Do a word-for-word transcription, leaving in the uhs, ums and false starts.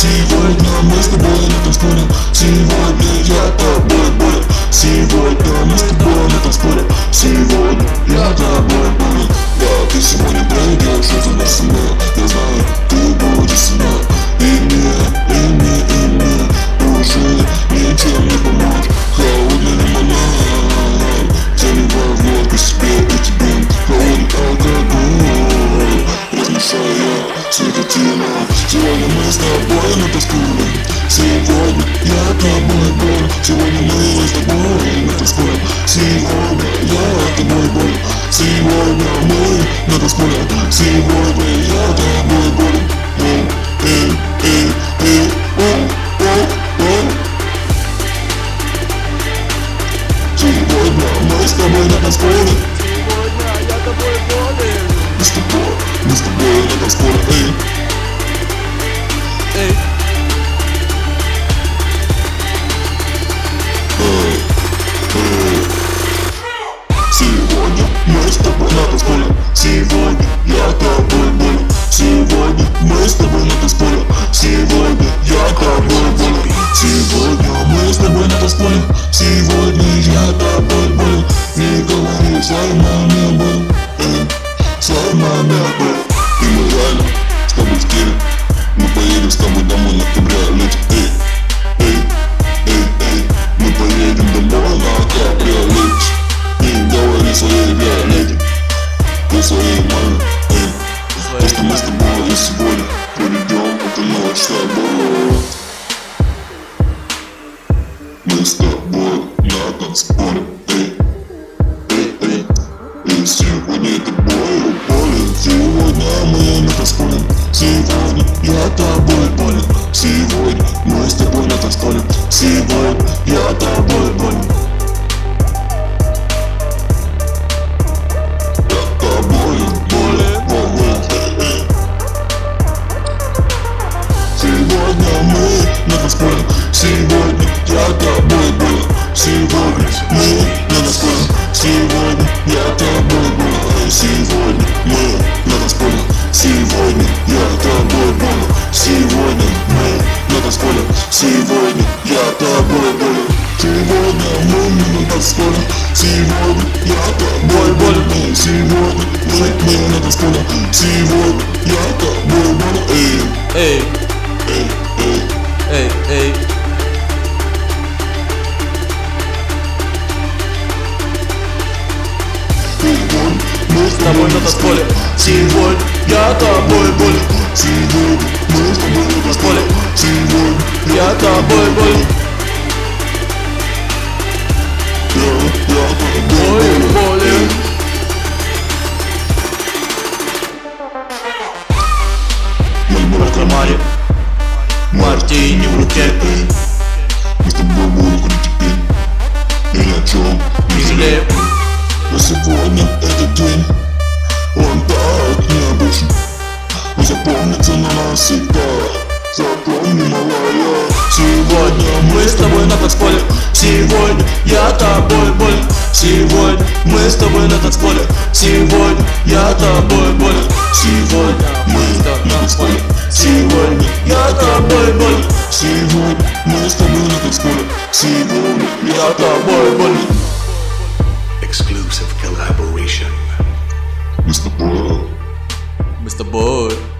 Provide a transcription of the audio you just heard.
Сегодня мы с тобой на танцполе. Сегодня я тобой болен. Сегодня мы с тобой на танцполе. Сегодня я тобой болен. Да, ты сегодня пройдешь из-за нас со мной. Я знаю, ты будешь со мной. И мне, и мне, и мне уже ничем не помочь. Холодный лимонад, заливай водку себе и тебе. Холодный алкоголь, размешая светотела. Сегодня мы с тобой на танцполе. Сегодня я тобой болен. Сегодня мы с тобой на танцполе. Сегодня я тобой болен. Сегодня мы на танцполе. Сегодня я тобой болен. Эй, эй, эй, эй, эй, эй, эй. Сегодня мы с тобой на танцполе. Сегодня я тобой болен. Мы с тобой, мы с тобой на танцполе. Эй. Эй. Сегодня мы с тобой на танцполе. Сегодня я тобой болен. Сегодня мы с тобой на танцполе. Сегодня я тобой болен. Сегодня мы с тобой на танцполе. Сегодня я тобой болен. Не говори своей маме болен. Эй, своей маме болен. И мы реально с тобой в теле. Мы поедем с тобой домой на кабриолете. Эй, эй, эй, эй. Мы поедем домой на кабриолете. Не говори своей реалити, ты своей маме, эй. То, что мы с тобой сегодня проведем эту ночь с тобой. Мы с тобой на танцполе, эй, эй, эй. И сегодня тобой болен. Сегодня мы на танцполе. Сегодня я тобой болен. Сегодня мы с тобой на танцполе. Сегодня я тобой болен. Сегодня мы на танцполе. Сегодня я тобой болен. Сегодня мы на танцполе. Сегодня я тобой болен. Сегодня мы на танцполе. Сегодня я тобой болен. Сегодня мы на танцполе. Сегодня я тобой болен. Сегодня мы на танцполе. Сегодня я тобой болен. Сегодня мы на танцполе. Сегодня я тобой болен. Эй, Эй. эй, эй. Эй, эй. Мы с тобой на танцполе. Сегодня я тобой болен. Сегодня мы с тобой на танцполе. Сегодня Я тобой болен. я, я тобой Болен, болен. Мальборо в кармане, мартини в руке. Мы с тобой будем ходить теперь. И ни о чем не жалеем. Но сегодня этот день, он так необычен. И запомнится на навсегда. Запомни, малая. Сегодня мы с тобой на танцполе. Сегодня я тобой болен. Сегодня мы с тобой на танцполе. Сегодня я тобой болен. Сегодня мы на танцполе. Сегодня я тобой болен. Сегодня мы с тобой на танцполе. Сегодня я тобой болен. Exclusive collaboration. Мы с тобой. Мы с тобой.